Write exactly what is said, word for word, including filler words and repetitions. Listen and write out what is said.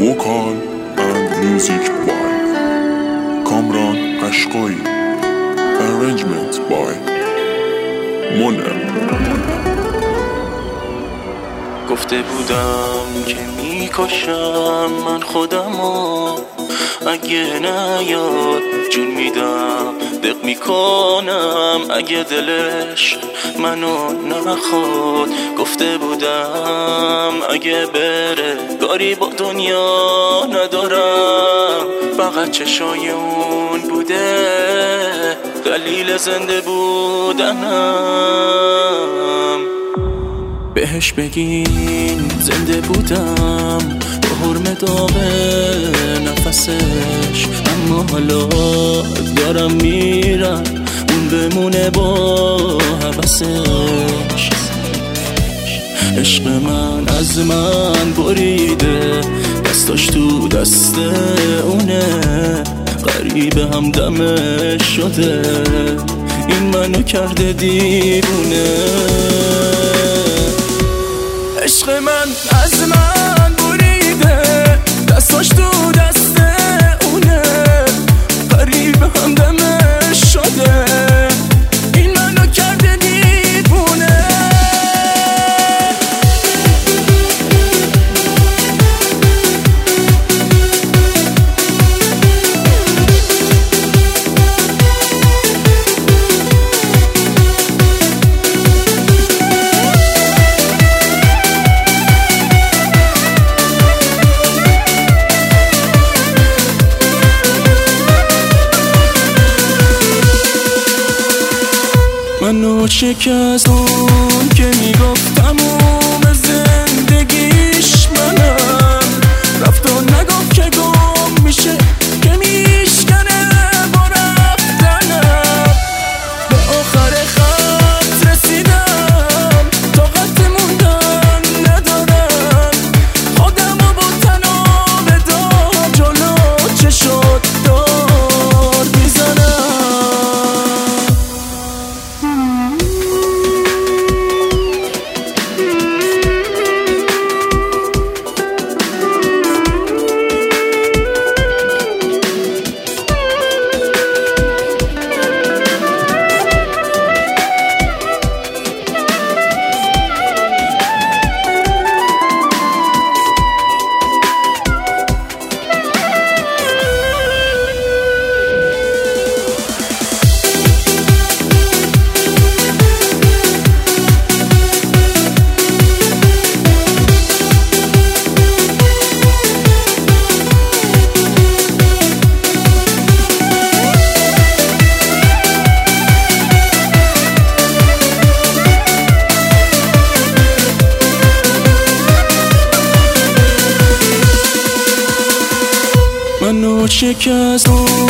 Vocal and music by Kamran Qashqai. Arrangement by Monel. گفته بودم که میکشم من خودمو، اگه نیاد جون میدم دق میکنم اگه دلش منو نخواد. گفته بودم اگه بره کاری با دنیا ندارم، فقط چشای اون بوده دلیل زنده بودنم. بهش بگین زنده بودم با حرم داغ نفسش، اما حالا دارم میرم اون بمونه با حوثش. عشق من از من بریده، دستاش تو دست اونه، غریبه همدمش شده، این منو کرده دیوونه. عشق من از من بریده، دستاش تو دست اونه، غریبه همدمش شده، این منو کرده دیوونه. منو شکست اون که میگفت تموم زندگیش منم، رفت و نگفت که گم میشه که میشکنه با رفتنم. به آخر خط رسیدم طاقت موندن ندارم، خودمو با تناب دار جلو چشات دار میزنم. منو شکست